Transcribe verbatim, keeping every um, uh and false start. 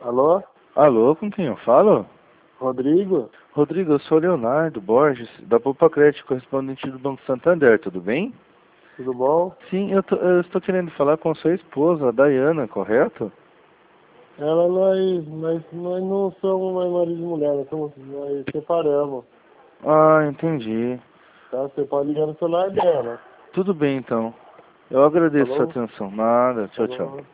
Alô? Alô, com quem eu falo? Rodrigo? Rodrigo, eu sou Leonardo Borges, da Poupa Crédito, correspondente do Banco Santander, tudo bem? Tudo bom? Sim, eu, tô- eu estou querendo falar com sua esposa, a Dayana, correto? Ela, nós, nós, nós não somos mais marido e mulher, nós, somos, nós separamos, Ah, entendi. tá? Você pode ligar no celular dela. Tudo bem então. Eu agradeço sua Falou? atenção. Nada, tchau, tchau. Falou?